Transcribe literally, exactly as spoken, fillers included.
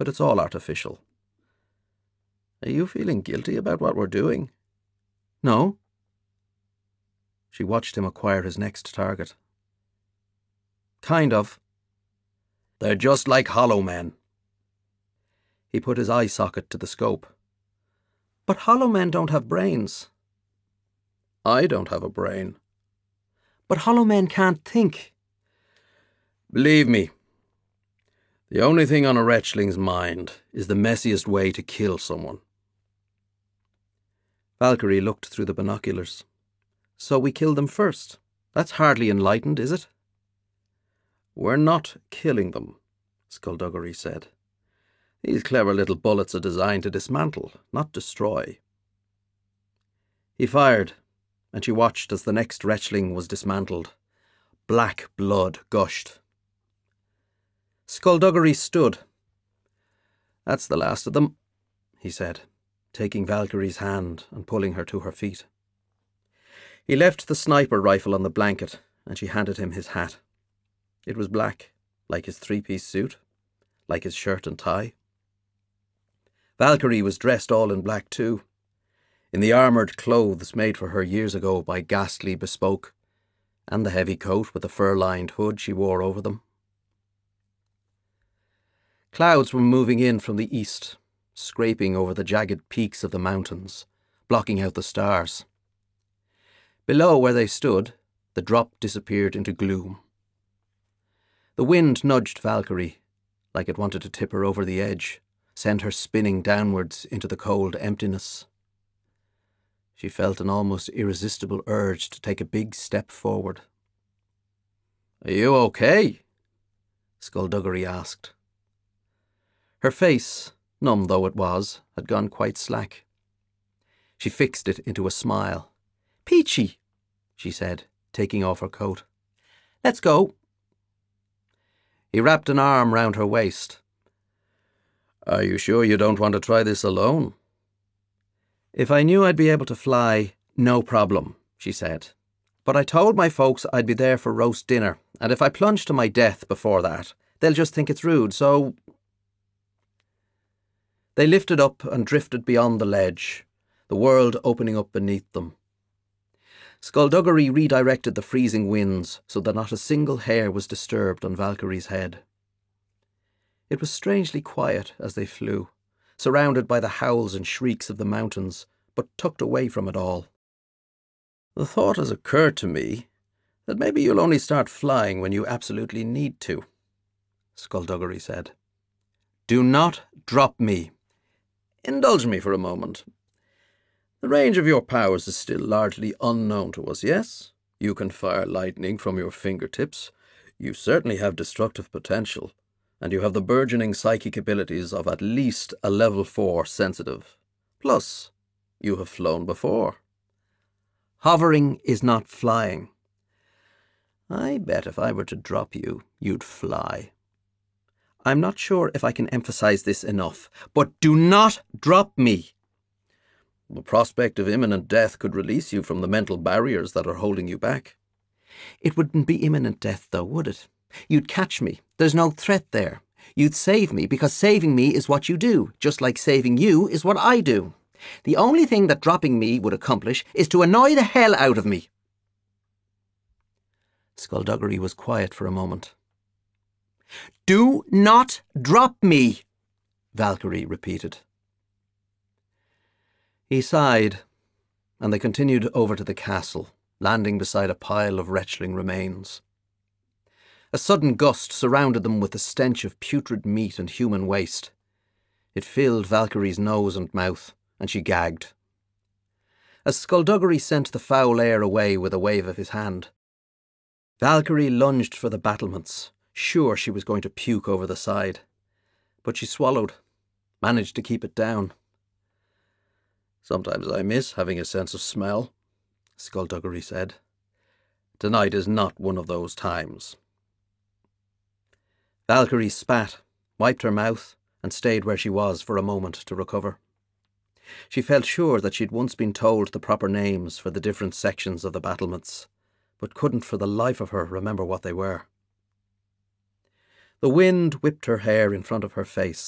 but it's all artificial. Are you feeling guilty about what we're doing? No. She watched him acquire his next target. Kind of. They're just like hollow men. He put his eye socket to the scope. But hollow men don't have brains. I don't have a brain. But hollow men can't think. Believe me, the only thing on a retchling's mind is the messiest way to kill someone. Valkyrie looked through the binoculars. So we kill them first. That's hardly enlightened, is it? We're not killing them, Skullduggery said. These clever little bullets are designed to dismantle, not destroy. He fired, and she watched as the next retchling was dismantled. Black blood gushed. Skullduggery stood. That's the last of them, he said, taking Valkyrie's hand and pulling her to her feet. He left the sniper rifle on the blanket, and she handed him his hat. It was black, like his three-piece suit, like his shirt and tie. Valkyrie was dressed all in black too, in the armoured clothes made for her years ago by Ghastly Bespoke, and the heavy coat with the fur-lined hood she wore over them. Clouds were moving in from the east, scraping over the jagged peaks of the mountains, blocking out the stars. Below where they stood, the drop disappeared into gloom. The wind nudged Valkyrie, like it wanted to tip her over the edge, send her spinning downwards into the cold emptiness. She felt an almost irresistible urge to take a big step forward. "Are you okay?" Skullduggery asked. Her face, numb though it was, had gone quite slack. She fixed it into a smile. "Peachy," she said, taking off her coat. "Let's go." He wrapped an arm round her waist. "Are you sure you don't want to try this alone?" "If I knew I'd be able to fly, no problem," she said. "But I told my folks I'd be there for roast dinner, and if I plunge to my death before that, they'll just think it's rude, so—" They lifted up and drifted beyond the ledge, the world opening up beneath them. Skullduggery redirected the freezing winds so that not a single hair was disturbed on Valkyrie's head. It was strangely quiet as they flew, surrounded by the howls and shrieks of the mountains, but tucked away from it all. "The thought has occurred to me that maybe you'll only start flying when you absolutely need to," Skullduggery said. "Do not drop me." "Indulge me for a moment. The range of your powers is still largely unknown to us, yes? You can fire lightning from your fingertips. You certainly have destructive potential, and you have the burgeoning psychic abilities of at least a level four sensitive. Plus, you have flown before." "Hovering is not flying." "I bet if I were to drop you, you'd fly." "I'm not sure if I can emphasize this enough, but do not drop me." "The prospect of imminent death could release you from the mental barriers that are holding you back." "It wouldn't be imminent death, though, would it? You'd catch me. There's no threat there. You'd save me, because saving me is what you do, just like saving you is what I do. The only thing that dropping me would accomplish is to annoy the hell out of me." Skullduggery was quiet for a moment. "Do not drop me," Valkyrie repeated. He sighed, and they continued over to the castle, landing beside a pile of retchling remains. A sudden gust surrounded them with the stench of putrid meat and human waste. It filled Valkyrie's nose and mouth, and she gagged. As Skullduggery sent the foul air away with a wave of his hand, Valkyrie lunged for the battlements, sure she was going to puke over the side. But she swallowed, managed to keep it down. "Sometimes I miss having a sense of smell," Skullduggery said. "Tonight is not one of those times." Valkyrie spat, wiped her mouth, and stayed where she was for a moment to recover. She felt sure that she'd once been told the proper names for the different sections of the battlements, but couldn't for the life of her remember what they were. The wind whipped her hair in front of her face,